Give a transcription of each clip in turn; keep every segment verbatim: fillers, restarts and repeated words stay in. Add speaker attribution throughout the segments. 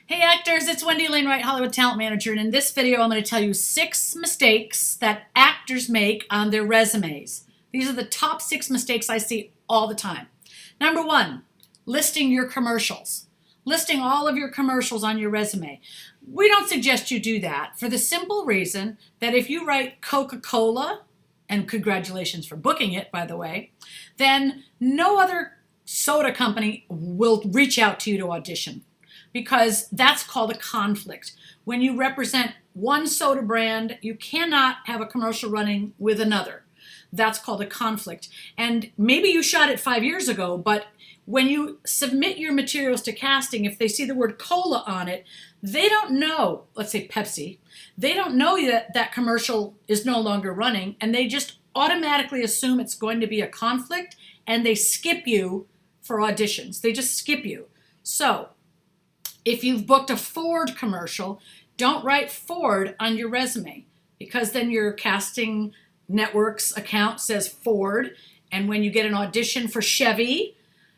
Speaker 1: Hey actors, it's Wendy Wainwright, Hollywood Talent Manager, and in this video I'm going to tell you six mistakes that actors make on their resumes. These are the top six mistakes I see all the time. Number one, listing your commercials. Listing all of your commercials on your resume. We don't suggest you do that for the simple reason that if you write Coca-Cola, and congratulations for booking it, by the way, then no other soda company will reach out to you to audition, because that's called a conflict. When you represent one soda brand, you cannot have a commercial running with another. That's called a conflict. And maybe you shot it five years ago, but when you submit your materials to casting, if they see the word cola on it, they don't know, let's say Pepsi, they don't know that that commercial is no longer running, and they just automatically assume it's going to be a conflict, and they skip you for auditions. They just skip you. So if you've booked a Ford commercial, don't write Ford on your resume, because then your casting network's account says Ford, and when you get an audition for Chevy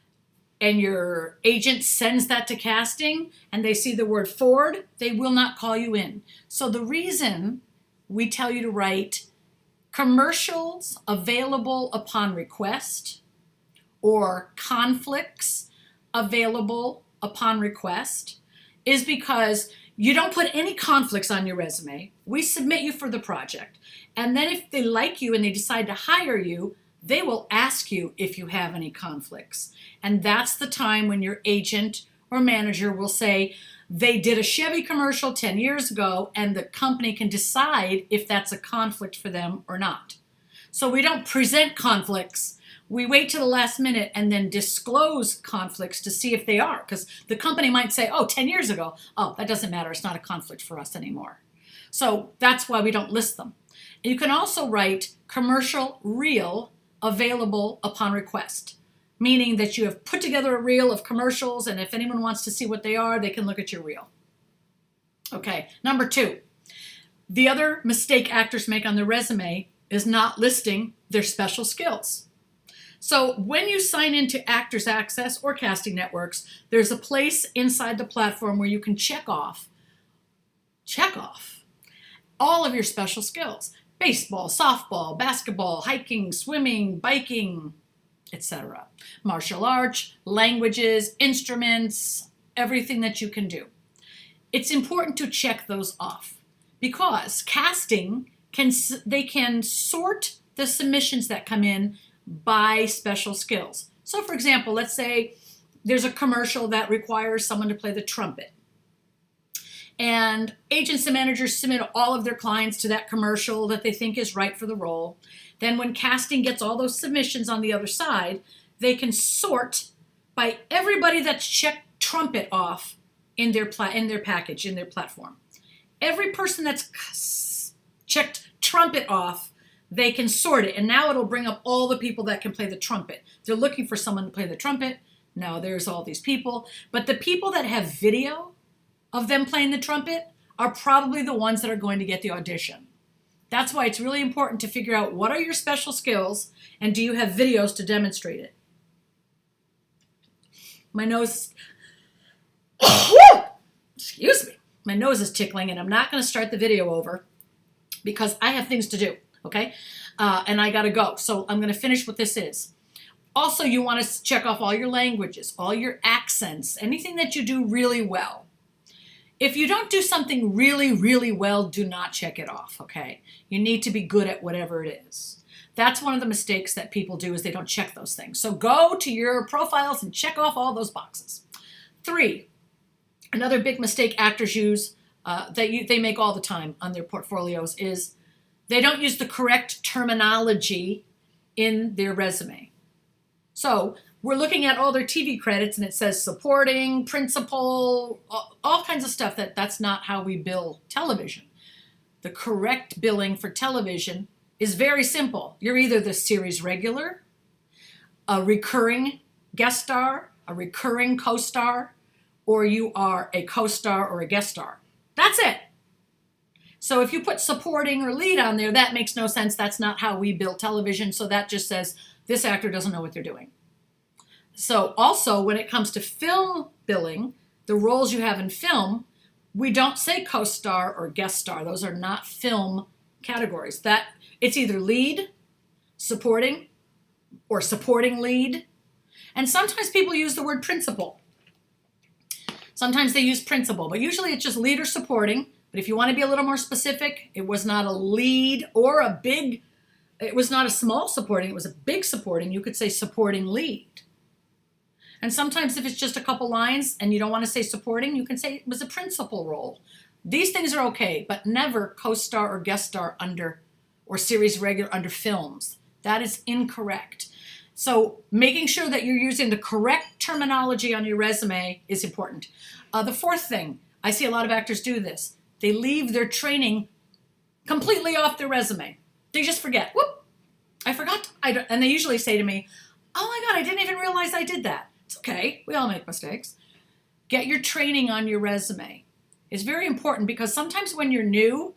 Speaker 1: and your agent sends that to casting and they see the word Ford, they will not call you in. So the reason we tell you to write commercials available upon request or conflicts available upon request is because you don't put any conflicts on your resume. We submit you for the project. And then if they like you and they decide to hire you, they will ask you if you have any conflicts. And that's the time when your agent or manager will say, they did a Chevy commercial ten years ago, and the company can decide if that's a conflict for them or not. So we don't present conflicts. We wait till the last minute and then disclose conflicts to see if they are, because the company might say, oh, ten years ago, oh, that doesn't matter. It's not a conflict for us anymore. So that's why we don't list them. You can also write commercial reel available upon request, meaning that you have put together a reel of commercials, and if anyone wants to see what they are, they can look at your reel. Okay, number two, the other mistake actors make on their resume is not listing their special skills. So when you sign into Actors Access or Casting Networks, there's a place inside the platform where you can check off, check off all of your special skills. Baseball, softball, basketball, hiking, swimming, biking, et cetera. Martial arts, languages, instruments, everything that you can do. It's important to check those off because casting can, they can sort the submissions that come in by special skills. So for example, let's say there's a commercial that requires someone to play the trumpet. And agents and managers submit all of their clients to that commercial that they think is right for the role. Then when casting gets all those submissions on the other side, they can sort by everybody that's checked trumpet off in their, pla in their package, in their platform. Every person that's checked trumpet off, they can sort it. And now it'll bring up all the people that can play the trumpet. They're looking for someone to play the trumpet. Now there's all these people. But the people that have video of them playing the trumpet are probably the ones that are going to get the audition. That's why it's really important to figure out what are your special skills and do you have videos to demonstrate it. My nose, excuse me, my nose is tickling and I'm not going to start the video over because I have things to do, okay? Uh, and I got to go. So I'm going to finish what this is. Also, you want to check off all your languages, all your accents, anything that you do really well. If you don't do something really, really well, do not check it off, okay? You need to be good at whatever it is. That's one of the mistakes that people do is they don't check those things. So go to your profiles and check off all those boxes. Three, another big mistake actors use uh, that you, they make all the time on their portfolios is they don't use the correct terminology in their resume. So we're looking at all their T V credits and it says supporting, principal, all, all kinds of stuff. That, that's not how we bill television. The correct billing for television is very simple. You're either the series regular, a recurring guest star, a recurring co-star, or you are a co-star or a guest star. That's it. So if you put supporting or lead on there, that makes no sense. That's not how we bill television. So that just says this actor doesn't know what they're doing. So also when it comes to film billing, the roles you have in film, we don't say co-star or guest star. Those are not film categories. That it's either lead, supporting, or supporting lead. And sometimes people use the word principal. Sometimes they use principal, but usually it's just lead or supporting. But if you want to be a little more specific, it was not a lead or a big, it was not a small supporting, it was a big supporting. You could say supporting lead. And sometimes if it's just a couple lines and you don't want to say supporting, you can say it was a principal role. These things are okay, but never co-star or guest star under, or series regular under films. That is incorrect. So making sure that you're using the correct terminology on your resume is important. Uh, the fourth thing, I see a lot of actors do this. They leave their training completely off their resume. They just forget. Whoop, I forgot. I don't, and they usually say to me, oh my God, I didn't even realize I did that. It's okay. We all make mistakes. Get your training on your resume. It's very important because sometimes when you're new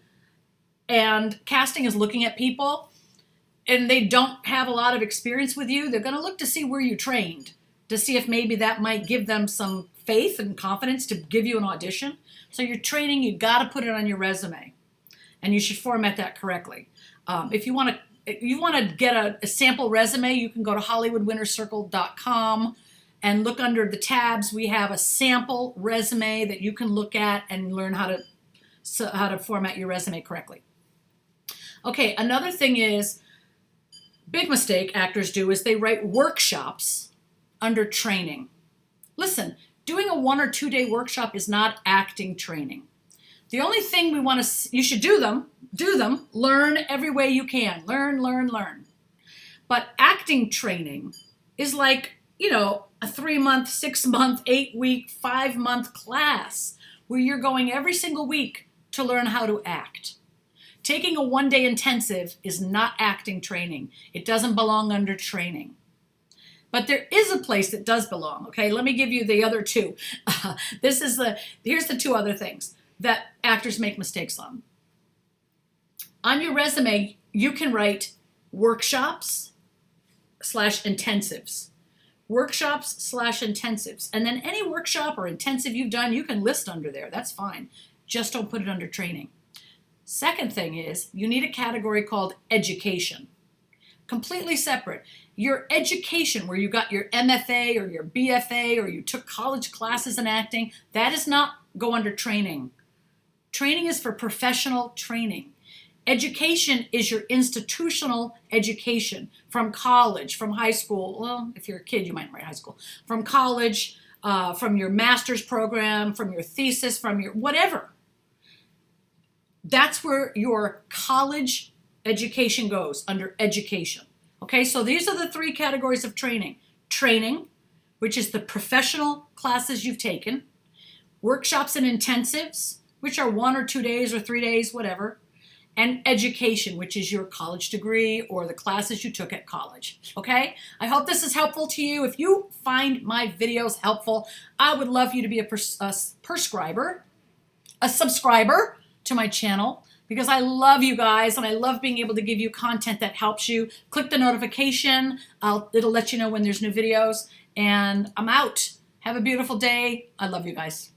Speaker 1: and casting is looking at people and they don't have a lot of experience with you, they're going to look to see where you trained, to see if maybe that might give them some faith and confidence to give you an audition. So your training, you got to put it on your resume, and you should format that correctly. Um, if you want to, if you want to get a, a sample resume, you can go to Hollywood Winners Circle dot com and look under the tabs. We have a sample resume that you can look at and learn how to so how to format your resume correctly. Okay, another thing is, big mistake actors do is they write workshops under training. Listen, doing a one or two day workshop is not acting training. The only thing we want to, you should do them, do them, learn every way you can. Learn, learn, learn. But acting training is like, you know, a three month, six month, eight week, five month class where you're going every single week to learn how to act. Taking a one day intensive is not acting training. It doesn't belong under training. But there is a place that does belong. Okay, let me give you the other two. Uh, this is the, here's the two other things that actors make mistakes on. On your resume, you can write workshops slash intensives. Workshops slash intensives. And then any workshop or intensive you've done, you can list under there. That's fine. Just don't put it under training. Second thing is, you need a category called education. Completely separate. Your education, where you got your M F A or your B F A or you took college classes in acting, that does not go under training. Training is for professional training. Education is your institutional education from college, from high school. Well, if you're a kid, you might write high school. From college, uh, from your master's program, from your thesis, from your whatever. That's where your college education goes, under education. Okay, so these are the three categories of training. Training, which is the professional classes you've taken. Workshops and intensives, which are one or two days or three days, whatever. And education, which is your college degree or the classes you took at college. Okay, I hope this is helpful to you. If you find my videos helpful, I would love you to be a, pers a prescriber, a subscriber to my channel, because I love you guys and I love being able to give you content that helps you. Click the notification. I'll, it'll let you know when there's new videos. And I'm out. Have a beautiful day. I love you guys.